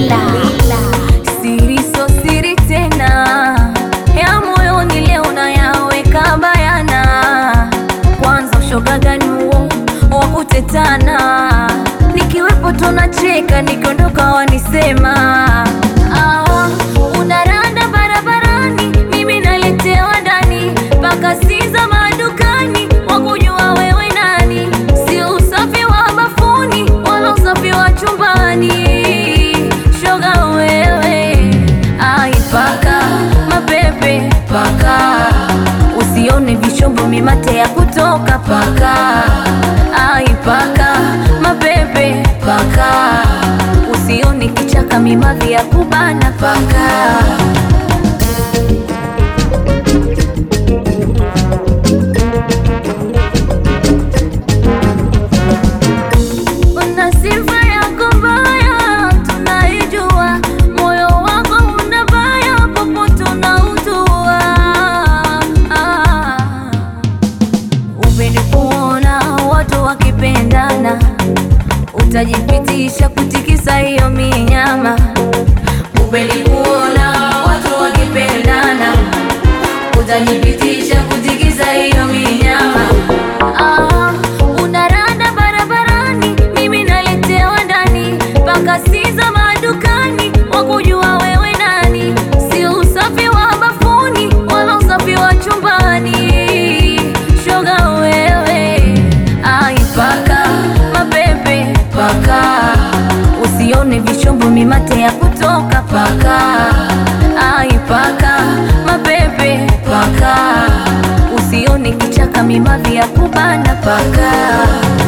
Siri so siri tena, ya moyoni leo nayaweka bayana. Kwanza ushoga gani huo wa kutetana? Nikiwepo tunacheka, nikiondoka wanisema unaranda barabarani, mimi naletewa ndani mpaka siza madukani, wakujua wewe nani. Si usafi wa bafuni wala usafi wa chumbani, shoga wewe. Paka mapepe paka, usione vishombo mimate ya kutoka paka. Paka mapepe paka, usione kichaka mimavi ya kubana paka. Una sifa yako mbaya tunaijua, moyo wako una baya popote unautua. Upendi kuona watu wakipendana, utajipitisha kutikisa hiyo minyama. Upendi kuona watu wakipendana, utajipitisha kutikisa hiyo minyama. Unaranda barabarani, mimi naletewa ndani mpaka siza madukani, wakujua wewe nani. Si usafi wa bafuni wala usafi wa chumbani, shoga wewe. Paka mapepe paka, usione vishombo mimate ya kutoka paka. Paka mapepe paka, usione kichaka mimavi ya kubana paka.